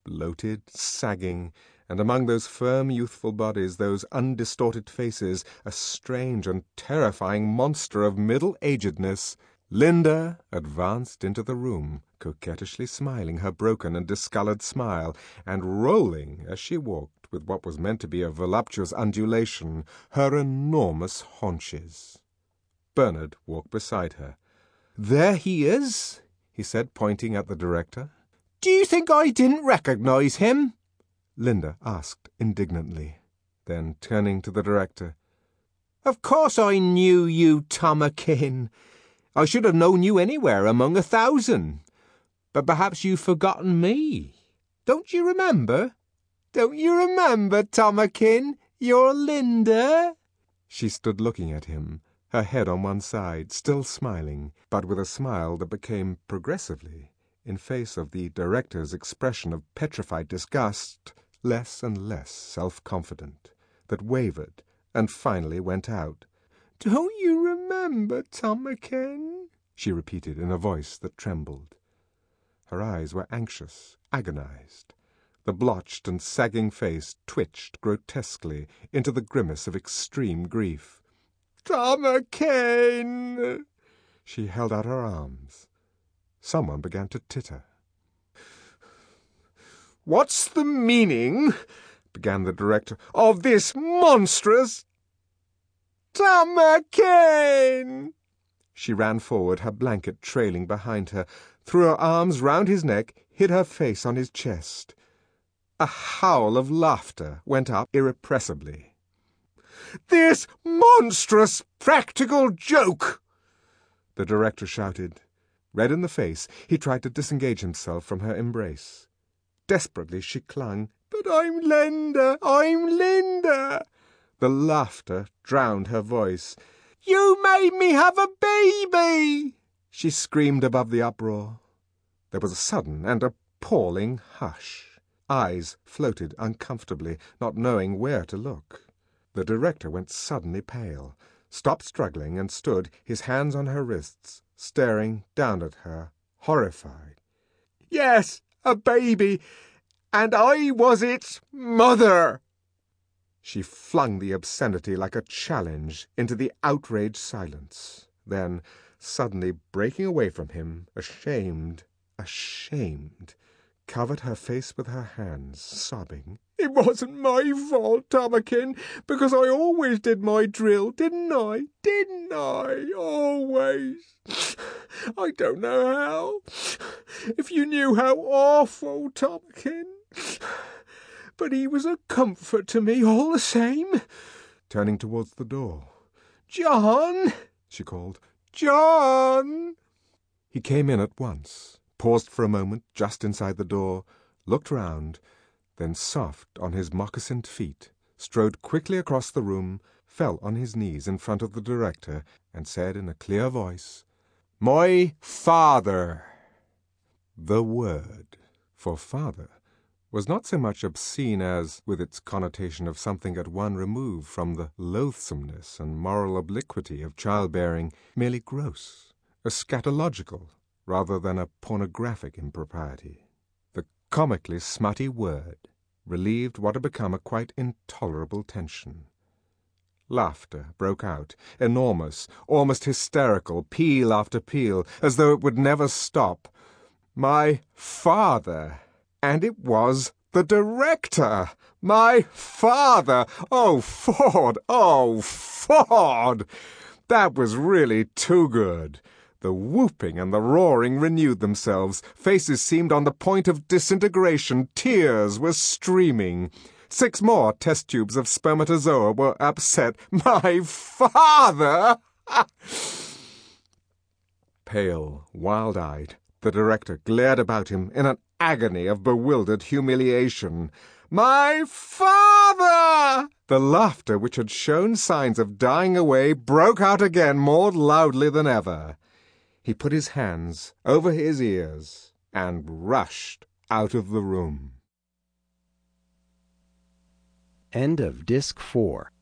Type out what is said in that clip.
bloated, sagging, and among those firm youthful bodies, those undistorted faces, a strange and terrifying monster of middle-agedness. Linda advanced into the room, coquettishly smiling her broken and discoloured smile, and rolling, as she walked, with what was meant to be a voluptuous undulation, her enormous haunches. Bernard walked beside her. "There he is," he said, pointing at the director. "Do you think I didn't recognize him?" Linda asked indignantly. Then, turning to the director, "Of course I knew you, Tomakin. I should have known you anywhere among 1,000. But perhaps you've forgotten me. Don't you remember? Don't you remember, Tomakin? You're Linda." She stood looking at him, her head on one side, still smiling, but with a smile that became progressively, in face of the director's expression of petrified disgust, less and less self-confident, that wavered and finally went out. "Don't you remember, Tomakin?" she repeated in a voice that trembled. Her eyes were anxious, agonized. The blotched and sagging face twitched grotesquely into the grimace of extreme grief. "Tomakin!" She held out her arms. Someone began to titter. "What's the meaning," began the director, "of this monstrous—" "Tomakin!" She ran forward, her blanket trailing behind her, threw her arms round his neck, hid her face on his chest. A howl of laughter went up irrepressibly. "This monstrous practical joke!" the director shouted. Red in the face, he tried to disengage himself from her embrace. Desperately she clung. "But I'm Linda! I'm Linda!" The laughter drowned her voice. "You made me have a baby!" she screamed above the uproar. There was a sudden and appalling hush. Eyes floated uncomfortably, not knowing where to look. The director went suddenly pale, stopped struggling, and stood, his hands on her wrists, staring down at her, horrified. "Yes, a baby, and I was its mother!" She flung the obscenity like a challenge into the outraged silence. Then, suddenly breaking away from him, ashamed, covered her face with her hands, sobbing. "It wasn't my fault, Tomakin, because I always did my drill, didn't I? Didn't I? Always. I don't know how. If you knew how awful, Tomakin. But he was a comfort to me all the same." Turning towards the door. "John!" she called. "John!" He came in at once, paused for a moment just inside the door, looked round, then soft on his moccasined feet, strode quickly across the room, fell on his knees in front of the director, and said in a clear voice, "My father!" The word, for father, was not so much obscene as, with its connotation of something at one remove from the loathsomeness and moral obliquity of childbearing, merely gross, eschatological, rather than a pornographic impropriety. The comically smutty word relieved what had become a quite intolerable tension. Laughter broke out, enormous, almost hysterical, peal after peal, as though it would never stop. My father! And it was the director! My father! Oh, Ford! Oh, Ford! That was really too good. The whooping and the roaring renewed themselves. Faces seemed on the point of disintegration. Tears were streaming. 6 more test tubes of spermatozoa were upset. My father! Pale, wild-eyed, the director glared about him in an agony of bewildered humiliation. My father! The laughter, which had shown signs of dying away, broke out again more loudly than ever. He put his hands over his ears and rushed out of the room. End of Disc 4.